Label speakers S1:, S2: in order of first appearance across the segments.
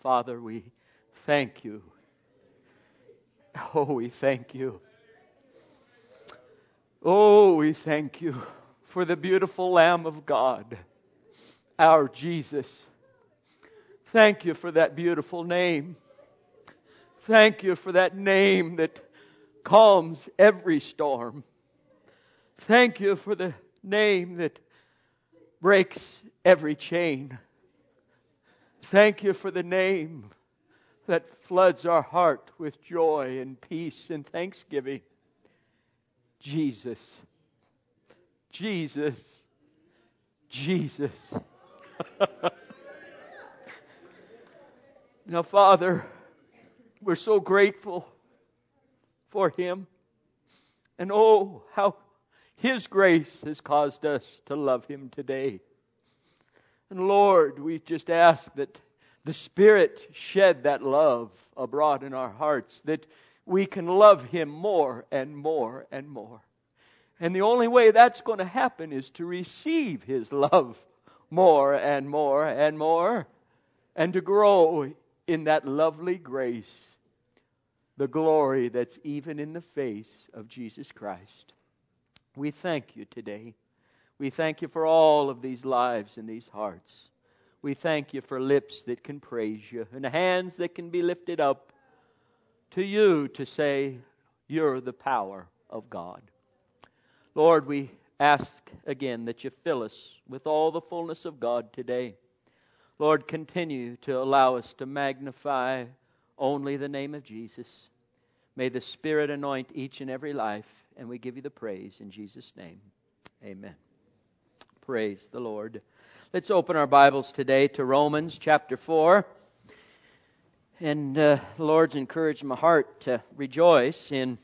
S1: Father, we thank you. Oh, we thank you. Oh, we thank you for the beautiful Lamb of God, our Jesus. Thank you for that beautiful name. Thank you for that name that calms every storm. Thank you for the name that breaks every chain. Thank you for the name that floods our heart with joy and peace and thanksgiving. Jesus. Jesus. Jesus. Now, Father, we're so grateful for Him. And oh, how His grace has caused us to love Him today. And Lord, we just ask that the Spirit shed that love abroad in our hearts, that we can love Him more and more and more. And the only way that's going to happen is to receive His love more and more and more, and to grow in that lovely grace, the glory that's even in the face of Jesus Christ. We thank you today. We thank you for all of these lives and these hearts. We thank you for lips that can praise you and hands that can be lifted up to you to say, you're the power of God. Lord, we ask again that you fill us with all the fullness of God today. Lord, continue to allow us to magnify only the name of Jesus. May the Spirit anoint each and every life, and we give you the praise in Jesus' name. Amen. Praise the Lord. Let's open our Bibles today to Romans chapter 4. And the Lord's encouraged my heart to rejoice in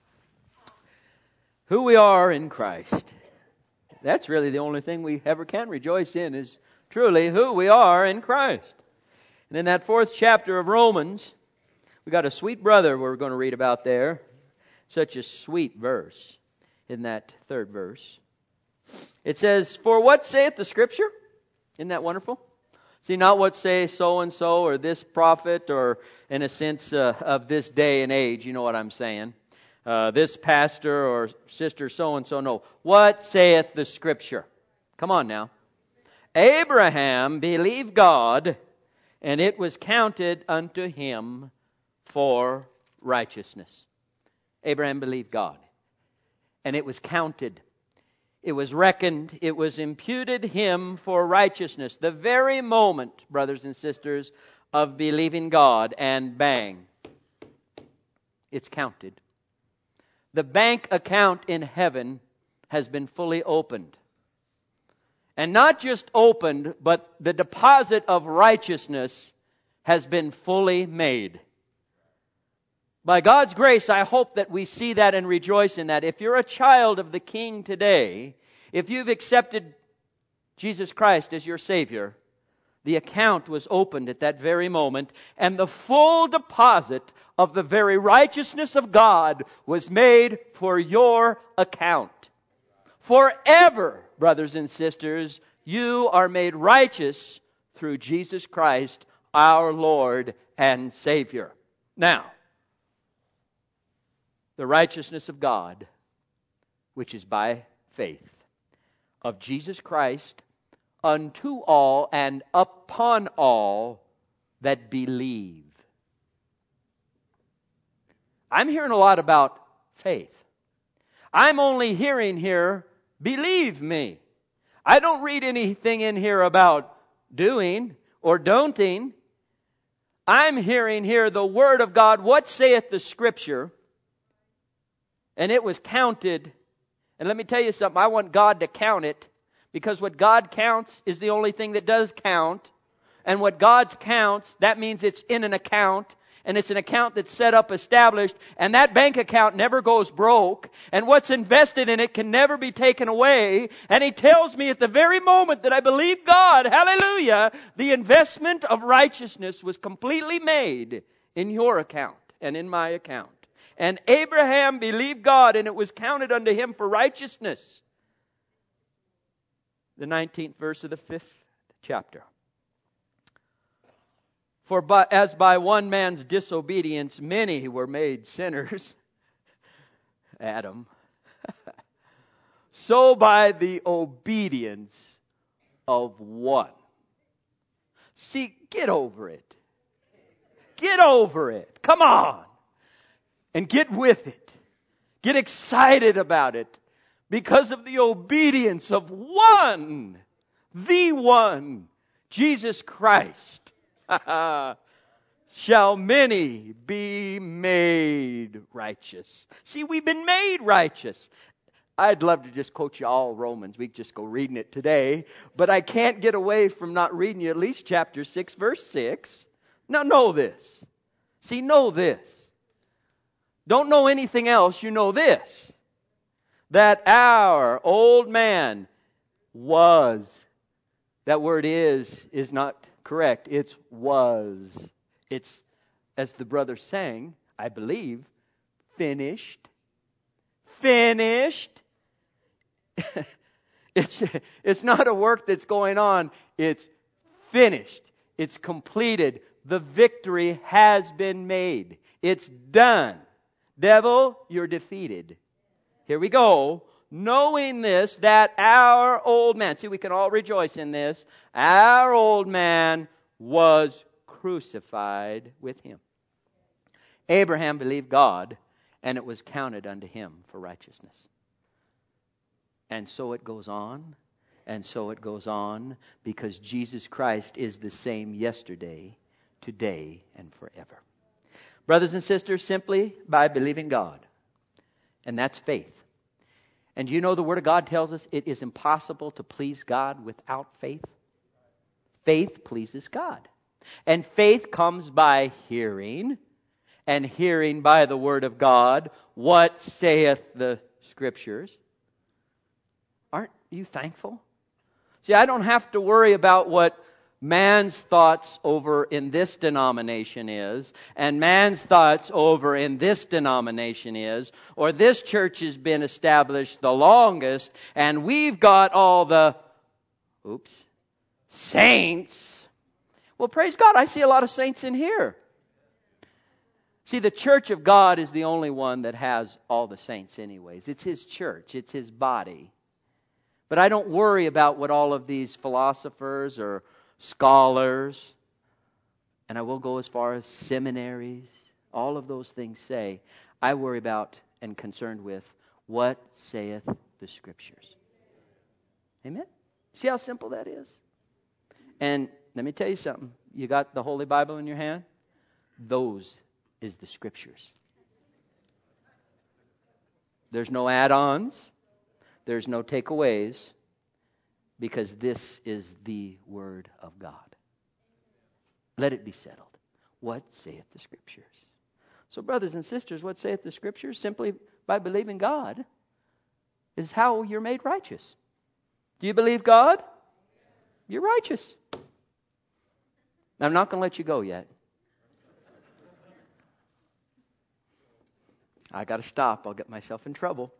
S1: who we are in Christ. That's really the only thing we ever can rejoice in, is truly who we are in Christ. And in that 4th chapter of Romans, we got a sweet brother we're going to read about there. Such a sweet verse in that 3rd verse. It says, "For what saith the Scripture?" Isn't that wonderful? See, not what say so-and-so or this prophet, or in a sense of this day and age, you know what I'm saying. This pastor or sister so-and-so. No. What saith the Scripture? Come on now. Abraham believed God, and it was counted unto him for righteousness. Abraham believed God, and it was counted. It was reckoned, it was imputed him for righteousness. The very moment, brothers and sisters, of believing God, and bang, it's counted. The bank account in heaven has been fully opened. And not just opened, but the deposit of righteousness has been fully made. By God's grace, I hope that we see that and rejoice in that. If you're a child of the King today, if you've accepted Jesus Christ as your Savior, the account was opened at that very moment, and the full deposit of the very righteousness of God was made for your account. Forever, brothers and sisters, you are made righteous through Jesus Christ, our Lord and Savior. Now, the righteousness of God, which is by faith, of Jesus Christ, unto all and upon all that believe. I'm hearing a lot about faith. I'm only hearing here, believe me. I don't read anything in here about doing or don'ting. I'm hearing here the Word of God. What saith the Scripture? And it was counted. And let me tell you something. I want God to count it, because what God counts is the only thing that does count. And what God counts, that means it's in an account. And it's an account that's set up, established. And that bank account never goes broke. And what's invested in it can never be taken away. And He tells me at the very moment that I believe God, hallelujah, the investment of righteousness was completely made in your account and in my account. And Abraham believed God, and it was counted unto him for righteousness. The 19th verse of the 5th chapter. as by one man's disobedience many were made sinners, Adam, so by the obedience of one. See, get over it. Get over it. Come on. And get with it. Get excited about it. Because of the obedience of one. The one. Jesus Christ. Shall many be made righteous. See, we've been made righteous. I'd love to just quote you all Romans. We could just go reading it today. But I can't get away from not reading you at least chapter 6, verse 6. Now know this. See, know this. Don't know anything else. You know this. That our old man was. That word is not correct. It's was. It's, as the brother sang, I believe, finished. Finished. It's not a work that's going on. It's finished. It's completed. The victory has been made. It's done. Devil, you're defeated. Here we go. Knowing this, that our old man, see, we can all rejoice in this, our old man was crucified with him. Abraham believed God, and it was counted unto him for righteousness. And so it goes on, and so it goes on, because Jesus Christ is the same yesterday, today, and forever. Brothers and sisters, simply by believing God. And that's faith. And you know the Word of God tells us it is impossible to please God without faith. Faith pleases God. And faith comes by hearing, and hearing by the Word of God. What saith the Scriptures? Aren't you thankful? See, I don't have to worry about what man's thoughts over in this denomination is, and man's thoughts over in this denomination is, or this church has been established the longest, and we've got all the, saints. Well, praise God, I see a lot of saints in here. See, the church of God is the only one that has all the saints anyways. It's His church. It's His body. But I don't worry about what all of these philosophers or scholars, and I will go as far as seminaries, all of those things say. I worry about and concerned with what saith the Scriptures. Amen? See how simple that is? And let me tell you something. You got the Holy Bible in your hand? Those is the Scriptures. There's no add-ons. There's no takeaways. Because this is the Word of God. Let it be settled. What saith the Scriptures? So, brothers and sisters, what saith the Scriptures? Simply by believing God is how you're made righteous. Do you believe God? You're righteous. I'm not going to let you go yet. I got to stop. I'll get myself in trouble.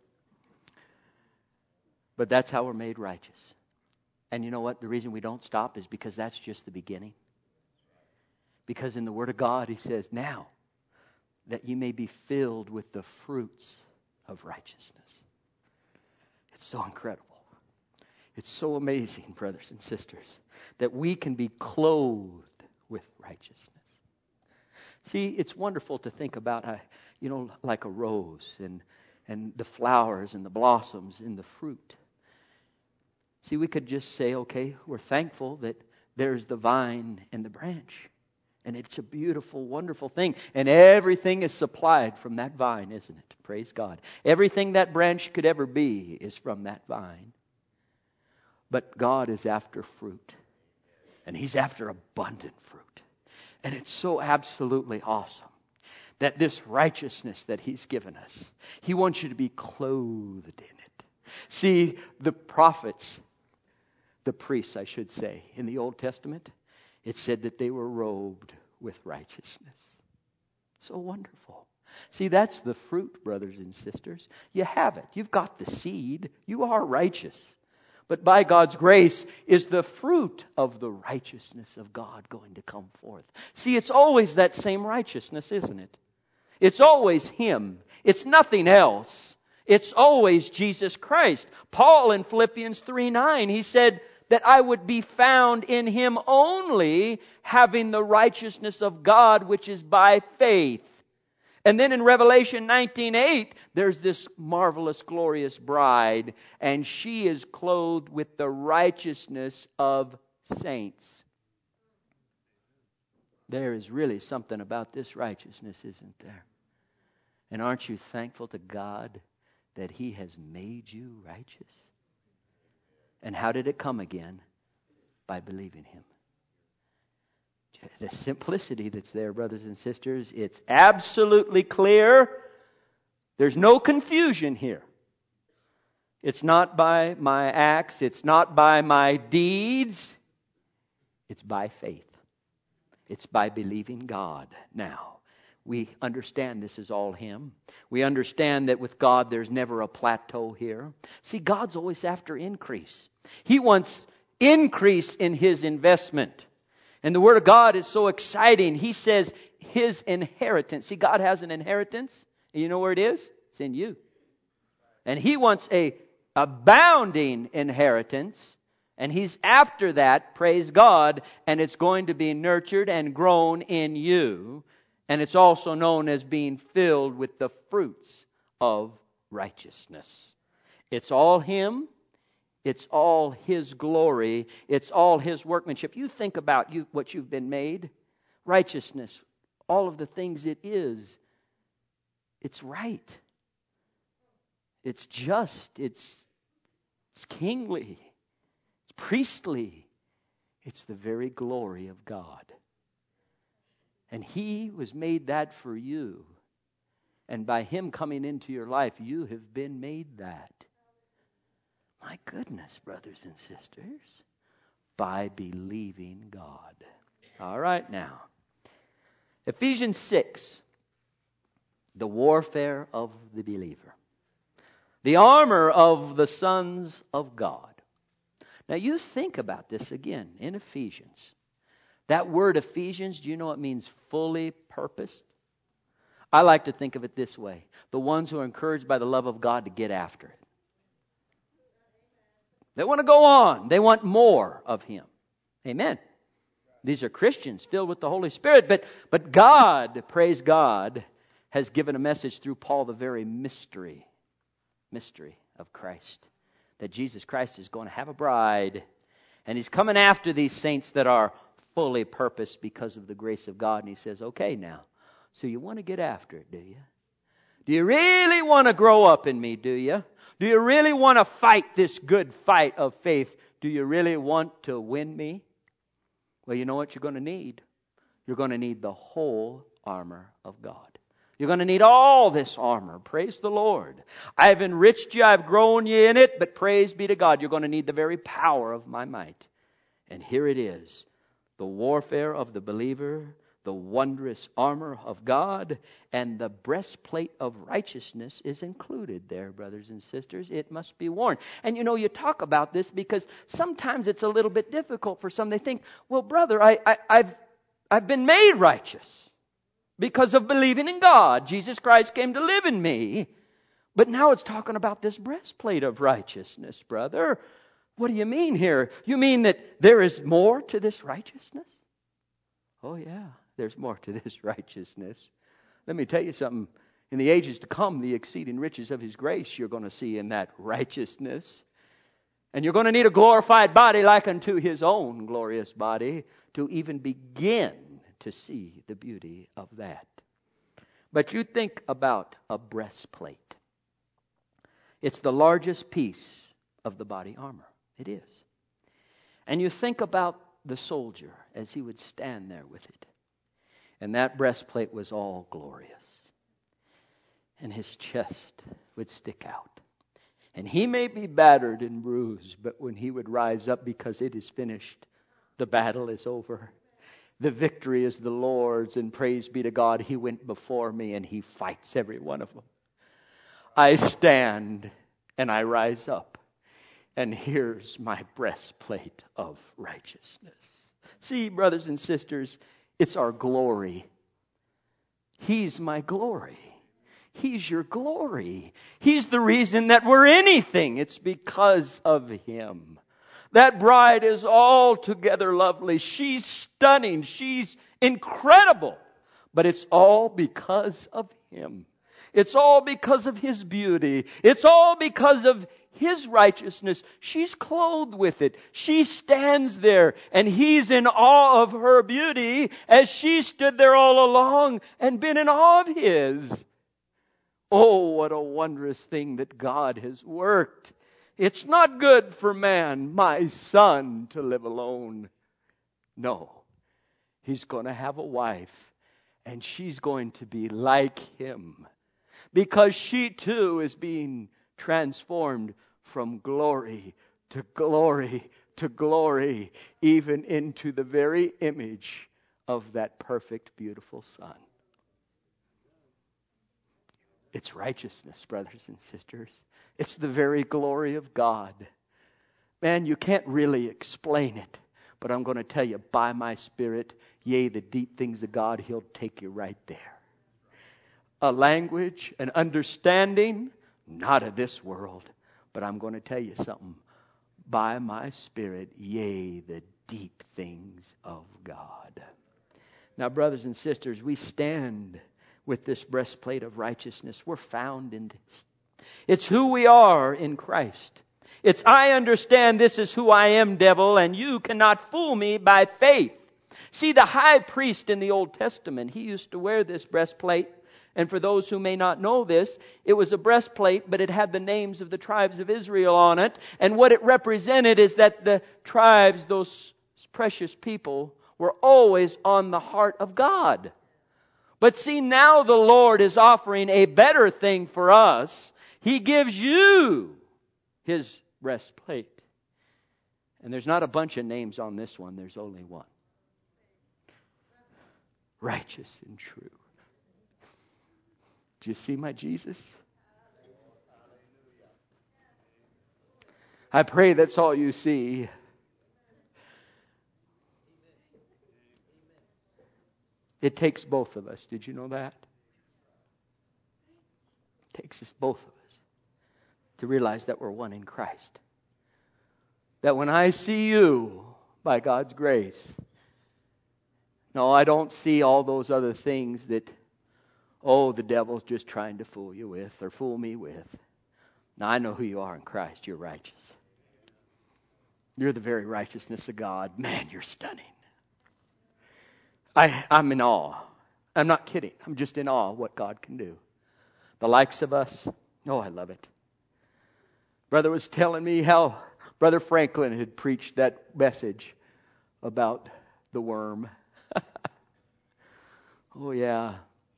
S1: But that's how we're made righteous. And you know what? The reason we don't stop is because that's just the beginning. Because in the Word of God, He says, now that you may be filled with the fruits of righteousness. It's so incredible. It's so amazing, brothers and sisters, that we can be clothed with righteousness. See, it's wonderful to think about, like a rose and the flowers and the blossoms and the fruit. See, we could just say, okay, we're thankful that there's the vine and the branch. And it's a beautiful, wonderful thing. And everything is supplied from that vine, isn't it? Praise God. Everything that branch could ever be is from that vine. But God is after fruit. And He's after abundant fruit. And it's so absolutely awesome that this righteousness that He's given us, He wants you to be clothed in it. See, the prophets, the priests, I should say, in the Old Testament, it said that they were robed with righteousness. So wonderful. See, that's the fruit, brothers and sisters. You have it. You've got the seed. You are righteous. but by God's grace is the fruit of the righteousness of God going to come forth. See, it's always that same righteousness, isn't it? It's always Him. It's nothing else. It's always Jesus Christ. Paul in Philippians 3:9, he said that I would be found in Him only, having the righteousness of God which is by faith. And then in Revelation 19:8, there's this marvelous, glorious bride, and she is clothed with the righteousness of saints. There is really something about this righteousness, isn't there? And aren't you thankful to God that He has made you righteous? And how did it come again? By believing Him. The simplicity that's there, brothers and sisters, it's absolutely clear. There's no confusion here. It's not by my acts. It's not by my deeds. It's by faith. It's by believing God. Now, we understand this is all Him. We understand that with God there's never a plateau here. See, God's always after increase. He wants increase in His investment. And the Word of God is so exciting. He says His inheritance. See, God has an inheritance. And you know where it is? It's in you. And He wants a abounding inheritance. And He's after that, praise God. And it's going to be nurtured and grown in you. And it's also known as being filled with the fruits of righteousness. It's all Him. It's all His glory. It's all His workmanship. You think about what you've been made. Righteousness. All of the things it is. It's right. It's just. It's kingly. It's priestly. It's the very glory of God. And He was made that for you. And by Him coming into your life, you have been made that. My goodness, brothers and sisters, by believing God. All right, now, Ephesians 6, the warfare of the believer. The armor of the sons of God. Now, you think about this again in Ephesians. That word Ephesians, do you know it means fully purposed? I like to think of it this way. The ones who are encouraged by the love of God to get after it. They want to go on. They want more of Him. Amen. These are Christians filled with the Holy Spirit. But God, praise God, has given a message through Paul, the very mystery of Christ. That Jesus Christ is going to have a bride. And He's coming after these saints that are fully purposed because of the grace of God. And He says, okay now, so you want to get after it, do you? Do you really want to grow up in me, do you? Do you really want to fight this good fight of faith? Do you really want to win me? Well, you know what you're going to need? You're going to need the whole armor of God. You're going to need all this armor. Praise the Lord. I've enriched you. I've grown you in it. But praise be to God. You're going to need the very power of my might. And here it is. The warfare of the believer. The wondrous armor of God. And the breastplate of righteousness is included there, brothers and sisters. It must be worn. And you know, you talk about this because sometimes it's a little bit difficult for some. They think, well, brother, I've been made righteous. Because of believing in God. Jesus Christ came to live in me. But now it's talking about this breastplate of righteousness, brother. What do you mean here? You mean that there is more to this righteousness? Oh yeah, there's more to this righteousness. Let me tell you something. In the ages to come, the exceeding riches of His grace you're going to see in that righteousness. And you're going to need a glorified body like unto His own glorious body to even begin to see the beauty of that. But you think about a breastplate. It's the largest piece of the body armor. It is. And you think about the soldier as he would stand there with it. And that breastplate was all glorious. And his chest would stick out. And he may be battered and bruised, but when he would rise up because it is finished, the battle is over. The victory is the Lord's, and praise be to God, He went before me and He fights every one of them. I stand and I rise up. and here's my breastplate of righteousness. See, brothers and sisters, it's our glory. He's my glory. He's your glory. He's the reason that we're anything. It's because of Him. That bride is altogether lovely. She's stunning. She's incredible. But it's all because of Him. It's all because of His beauty. It's all because of His righteousness. She's clothed with it. She stands there, and He's in awe of her beauty as she stood there all along and been in awe of His. Oh, what a wondrous thing that God has worked. It's not good for man, my son, to live alone. No, he's going to have a wife, and she's going to be like him, because she too is being transformed from glory to glory to glory, even into the very image of that perfect, beautiful Son. It's righteousness, brothers and sisters. It's the very glory of God. Man, you can't really explain it, but I'm going to tell you, by my Spirit, yea, the deep things of God, He'll take you right there. A language, an understanding, not of this world, but I'm going to tell you something. By my Spirit, yea, the deep things of God. Now, brothers and sisters, we stand with this breastplate of righteousness. We're found in this. It's who we are in Christ. It's, I understand this is who I am, devil, and you cannot fool me by faith. See, the high priest in the Old Testament, he used to wear this breastplate. And for those who may not know this, it was a breastplate, but it had the names of the tribes of Israel on it. And what it represented is that the tribes, those precious people, were always on the heart of God. But see, now the Lord is offering a better thing for us. He gives you His breastplate. And there's not a bunch of names on this one. There's only one. Righteous and true. Do you see my Jesus? I pray that's all you see. It takes both of us. Did you know that? It takes us, both of us, to realize that we're one in Christ. That when I see you, by God's grace, no, I don't see all those other things that, oh, the devil's just trying to fool you with or fool me with. Now, I know who you are in Christ. You're righteous. You're the very righteousness of God. Man, you're stunning. I'm in awe. I'm not kidding. I'm just in awe of what God can do. The likes of us, oh, I love it. Brother was telling me how Brother Franklin had preached that message about the worm. Oh, yeah.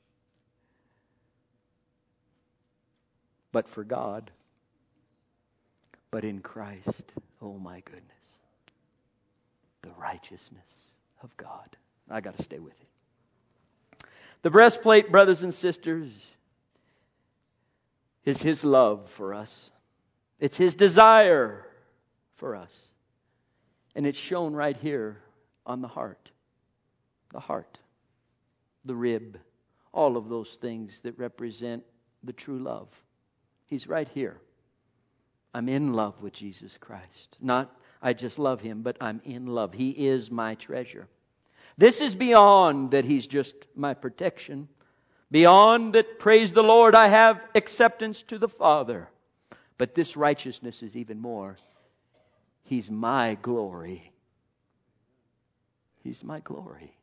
S1: But for God, but in Christ, oh my goodness, the righteousness of God. I got to stay with it. The breastplate, brothers and sisters, is His love for us. It's His desire for us. And it's shown right here on the heart. The heart, the rib, all of those things that represent the true love. He's right here. I'm in love with Jesus Christ. Not I just love Him, but I'm in love. He is my treasure. This is beyond that He's just my protection. Beyond that, praise the Lord, I have acceptance to the Father. But this righteousness is even more. He's my glory. He's my glory.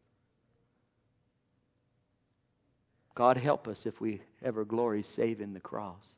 S1: God help us if we ever glory save in the cross.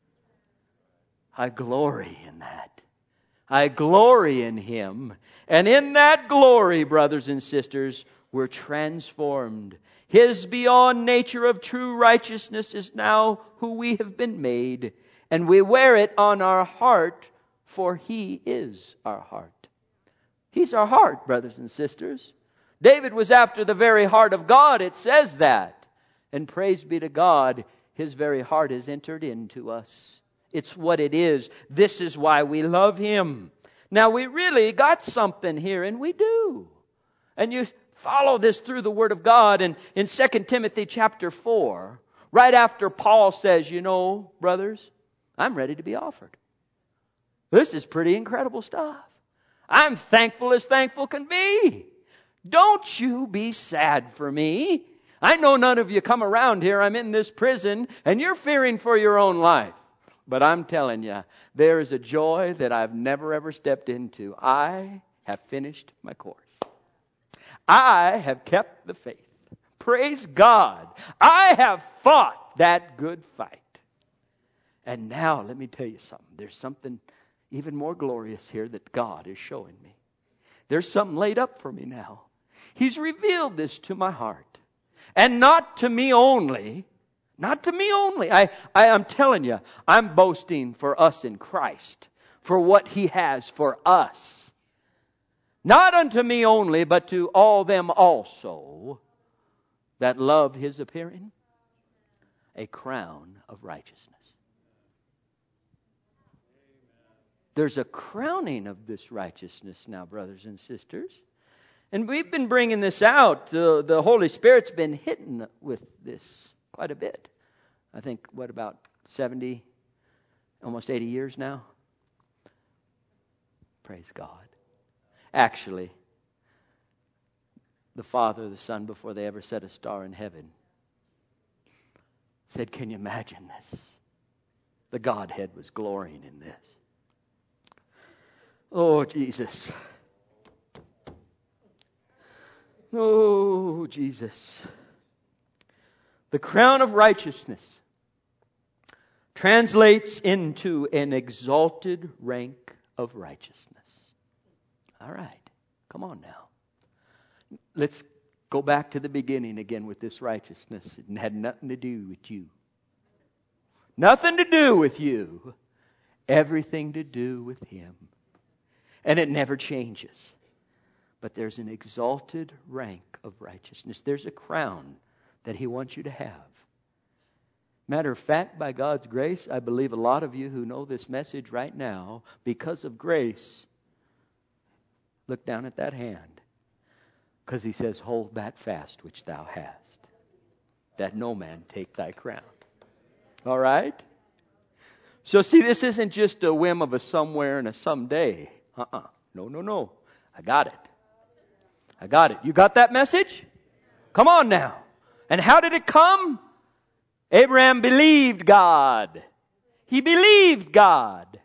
S1: I glory in that. I glory in Him. And in that glory, brothers and sisters, we're transformed. His beyond nature of true righteousness is now who we have been made. And we wear it on our heart, for He is our heart. He's our heart, brothers and sisters. David was after the very heart of God, it says that. And praise be to God, His very heart is entered into us. It's what it is. This is why we love Him. Now we really got something here, and we do. And you follow this through the Word of God. And in 2 Timothy chapter 4, right after Paul says, you know, brothers, I'm ready to be offered. This is pretty incredible stuff. I'm thankful as thankful can be. Don't you be sad for me. I know none of you come around here. I'm in this prison and you're fearing for your own life. But I'm telling you, there is a joy that I've never ever stepped into. I have finished my course. I have kept the faith. Praise God. I have fought that good fight. And now let me tell you something. There's something even more glorious here that God is showing me. There's something laid up for me now. He's revealed this to my heart. And not to me only. Not to me only. I'm telling you, I'm boasting for us in Christ. For what He has for us. Not unto me only, but to all them also that love His appearing. A crown of righteousness. There's a crowning of this righteousness now, brothers and sisters. And we've been bringing this out. The Holy Spirit's been hitting with this quite a bit. I think, about 70, almost 80 years now? Praise God. Actually, the Father, the Son, before they ever set a star in heaven, said, can you imagine this? The Godhead was glorying in this. Oh, Jesus. Oh, Jesus. The crown of righteousness translates into an exalted rank of righteousness. All right. Come on now. Let's go back to the beginning again with this righteousness. It had nothing to do with you. Nothing to do with you. Everything to do with Him. And it never changes. But there's an exalted rank of righteousness. There's a crown that He wants you to have. Matter of fact, by God's grace, I believe a lot of you who know this message right now, because of grace, look down at that hand. Because He says, hold that fast which thou hast, that no man take thy crown. All right? So see, this isn't just a whim of a somewhere and a someday. No. I got it. You got that message? Come on now. And how did it come? Abraham believed God. He believed God.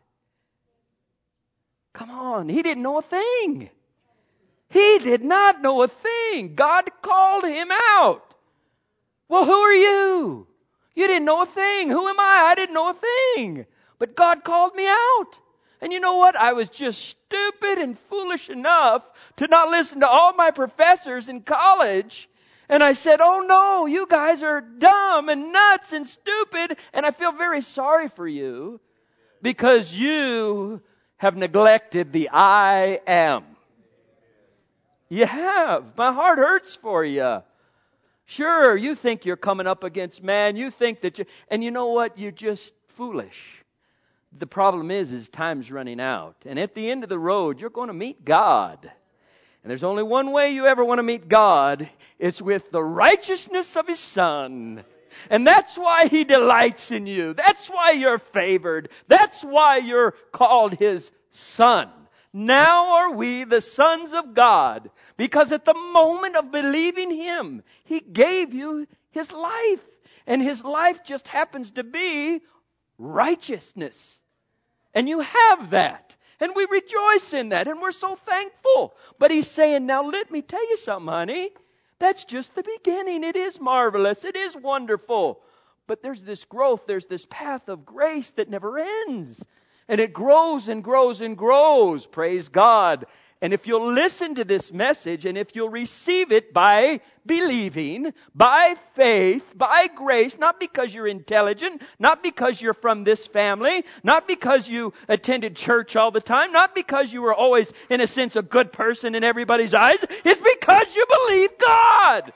S1: Come on. He didn't know a thing. He did not know a thing. God called him out. Well, who are you? You didn't know a thing. Who am I? I didn't know a thing. But God called me out. And you know what? I was just stupid and foolish enough to not listen to all my professors in college. And I said, oh no, you guys are dumb and nuts and stupid. And I feel very sorry for you because you have neglected the I am. You have. My heart hurts for you. Sure, you think you're coming up against man. You think that and you know what? You're just foolish. The problem is time's running out. And at the end of the road, you're going to meet God. And there's only one way you ever want to meet God. It's with the righteousness of His Son. And that's why He delights in you. That's why you're favored. That's why you're called His Son. Now are we the sons of God. Because at the moment of believing Him, He gave you His life. And His life just happens to be righteousness. And you have that. And we rejoice in that. And we're so thankful. But He's saying, now let me tell you something, honey. That's just the beginning. It is marvelous. It is wonderful. But there's this growth. There's this path of grace that never ends. And it grows and grows and grows. Praise God. And if you'll listen to this message and if you'll receive it by believing, by faith, by grace, not because you're intelligent, not because you're from this family, not because you attended church all the time, not because you were always, in a sense, a good person in everybody's eyes. It's because you believe God.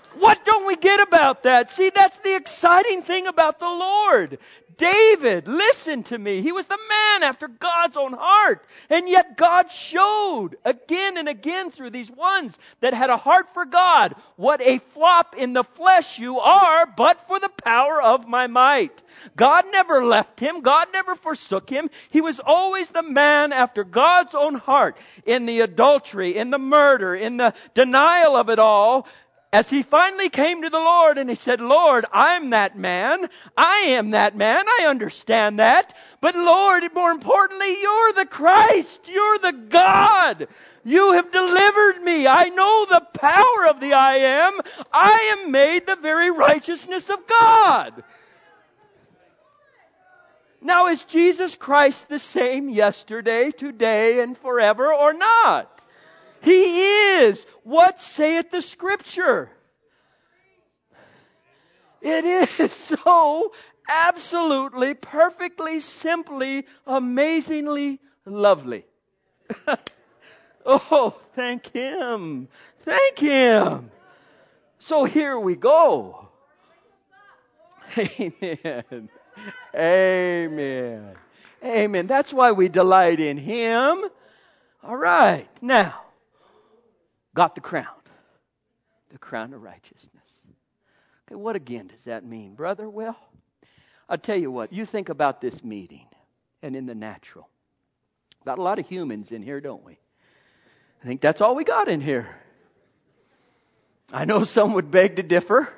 S1: What don't we get about that? See, that's the exciting thing about the Lord. David, listen to me. He was the man after God's own heart. And yet God showed again and again through these ones that had a heart for God what a flop in the flesh you are, but for the power of my might. God never left him. God never forsook him. He was always the man after God's own heart. In the adultery, in the murder, in the denial of it all, as he finally came to the Lord and he said, Lord, I'm that man. I am that man. I understand that. But Lord, more importantly, you're the Christ. You're the God. You have delivered me. I know the power of the I am. I am made the very righteousness of God. Now, is Jesus Christ the same yesterday, today, and forever or not? He is. What saith the Scripture? It is so absolutely, perfectly, simply, amazingly lovely. Oh, thank Him. Thank Him. So here we go. Amen. Amen. Amen. That's why we delight in Him. All right. Now, got the crown of righteousness. Okay, what again does that mean, brother? Well, I'll tell you what, you think about this meeting and in the natural. Got a lot of humans in here, don't we? I think that's all we got in here. I know some would beg to differ,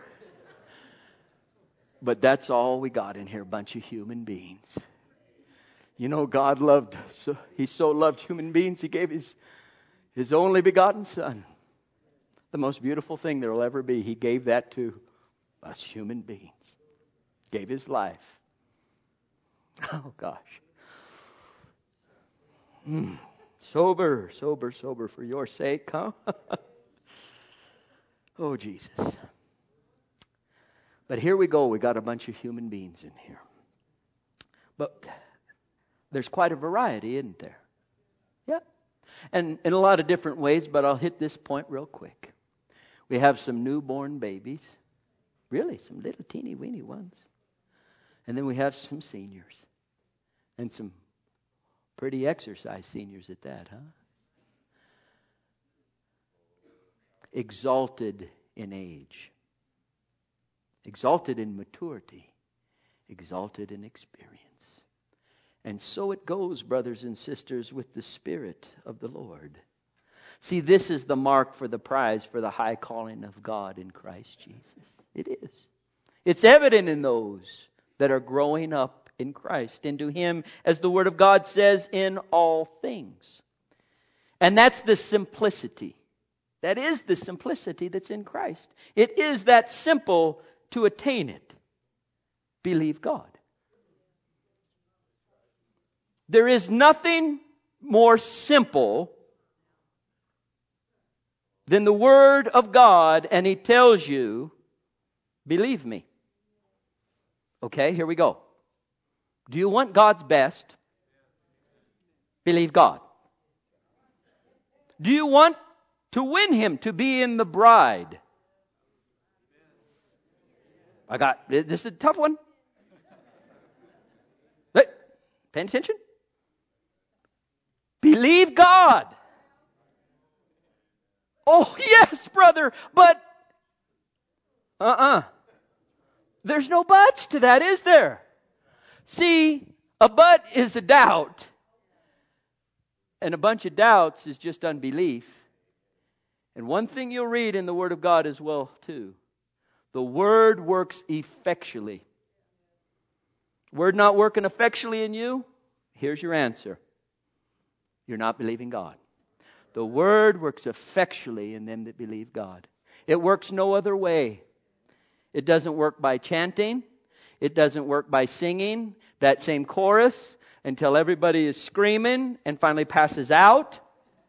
S1: but that's all we got in here, a bunch of human beings. You know, God He so loved human beings, He gave His only begotten Son. The most beautiful thing there will ever be. He gave that to us human beings. Gave His life. Oh, gosh. Sober for your sake, huh? Oh, Jesus. But here we go. We got a bunch of human beings in here. But there's quite a variety, isn't there? Yeah. And in a lot of different ways, but I'll hit this point real quick. We have some newborn babies. Really, some little teeny weeny ones. And then we have some seniors. And some pretty exercise seniors at that, huh? Exalted in age. Exalted in maturity. Exalted in experience. And so it goes, brothers and sisters, with the Spirit of the Lord. See, this is the mark for the prize for the high calling of God in Christ Jesus. It is. It's evident in those that are growing up in Christ, into Him, as the Word of God says, in all things. And that's the simplicity. That is the simplicity that's in Christ. It is that simple to attain it. Believe God. There is nothing more simple than the Word of God, and He tells you, believe me. Okay, here we go. Do you want God's best? Believe God. Do you want to win Him to be in the bride? This is a tough one. Hey, paying attention? Believe God. Oh, yes, brother, but there's no buts to that, is there? See, a but is a doubt. And a bunch of doubts is just unbelief. And one thing you'll read in the Word of God as well, too. The Word works effectually. Word not working effectually in you? Here's your answer. You're not believing God. The Word works effectually in them that believe God. It works no other way. It doesn't work by chanting. It doesn't work by singing that same chorus until everybody is screaming and finally passes out.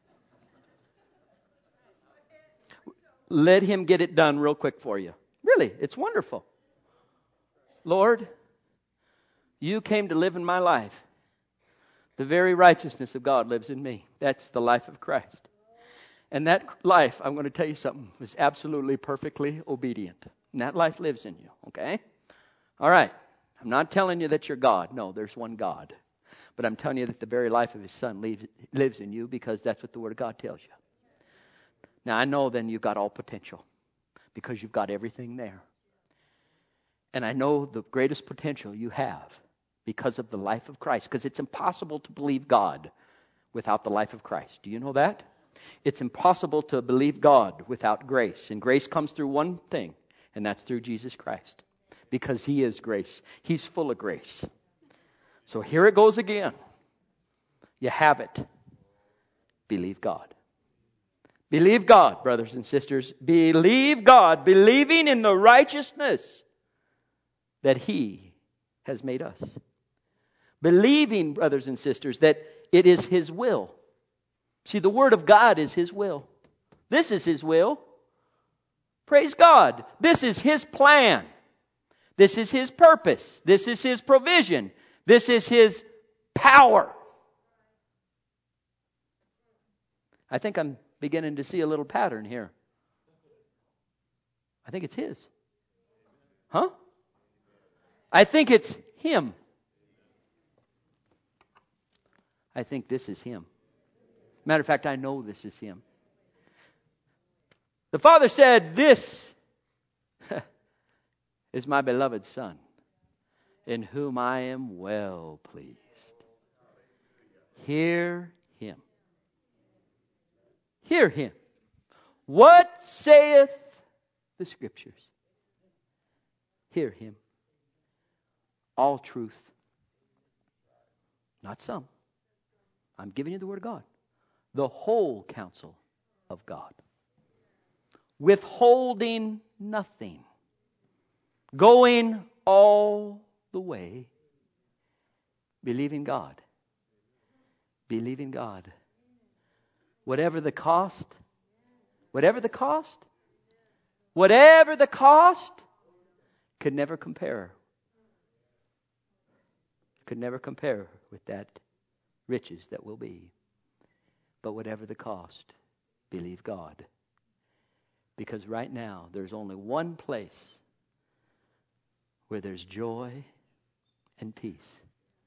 S1: Let Him get it done real quick for you. Really, it's wonderful. Lord, You came to live in my life. The very righteousness of God lives in me. That's the life of Christ. And that life, I'm going to tell you something, was absolutely perfectly obedient. And that life lives in you, okay? All right. I'm not telling you that you're God. No, there's one God. But I'm telling you that the very life of His Son lives in you, because that's what the Word of God tells you. Now, I know then you've got all potential, because you've got everything there. And I know the greatest potential you have because of the life of Christ, because it's impossible to believe God without the life of Christ. Do you know that? It's impossible to believe God without grace. And grace comes through one thing, and that's through Jesus Christ. Because He is grace. He's full of grace. So here it goes again. You have it. Believe God. Believe God, brothers and sisters. Believe God. Believing in the righteousness that He has made us. Believing, brothers and sisters, that it is His will. See, the Word of God is His will. This is His will. Praise God. This is His plan. This is His purpose. This is His provision. This is His power. I think I'm beginning to see a little pattern here. I think it's His. Huh? I think it's Him. I think this is Him. Matter of fact, I know this is Him. The Father said, "This is my beloved Son, in whom I am well pleased. Hear Him." Hear Him. What saith the Scriptures? Hear Him. All truth. Not some. I'm giving you the Word of God. The whole counsel of God. Withholding nothing. Going all the way. Believing God. Believing God. Whatever the cost. Whatever the cost. Whatever the cost. Could never compare. Could never compare with that riches that will be. But whatever the cost, believe God. Because right now, there's only one place where there's joy and peace.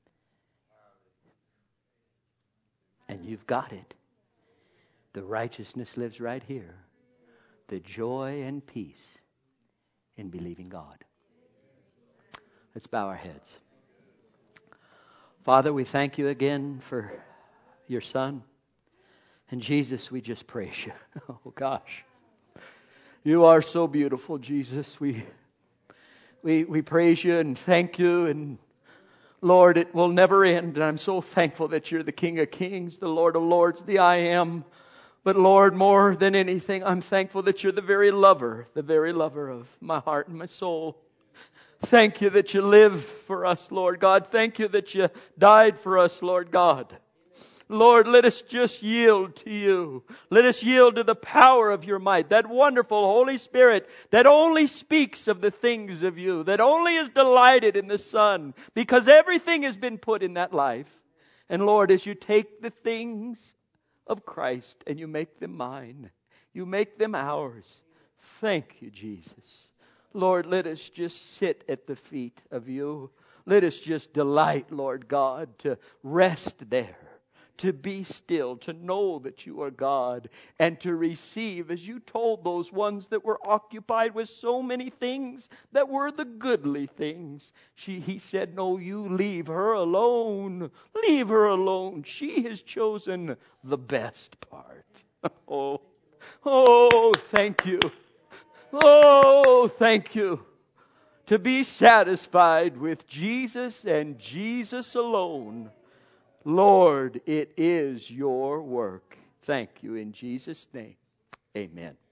S1: And you've got it. The righteousness lives right here. The joy and peace in believing God. Let's bow our heads. Father, we thank You again for Your Son. And Jesus, we just praise You. Oh gosh. You are so beautiful, Jesus. We praise You and thank You. And Lord, it will never end. And I'm so thankful that You're the King of Kings, the Lord of Lords, the I Am. But Lord, more than anything, I'm thankful that You're the very lover of my heart and my soul. Thank You that You live for us, Lord God. Thank You that You died for us, Lord God. Lord, let us just yield to You. Let us yield to the power of Your might. That wonderful Holy Spirit that only speaks of the things of You. That only is delighted in the Son. Because everything has been put in that life. And Lord, as You take the things of Christ and You make them mine. You make them ours. Thank You, Jesus. Lord, let us just sit at the feet of You. Let us just delight, Lord God, to rest there. To be still, to know that You are God, and to receive, as You told those ones that were occupied with so many things that were the goodly things. He said, no, you leave her alone. Leave her alone. She has chosen the best part. Oh, thank You. Oh, thank You. To be satisfied with Jesus and Jesus alone. Lord, it is Your work. Thank You in Jesus' name. Amen.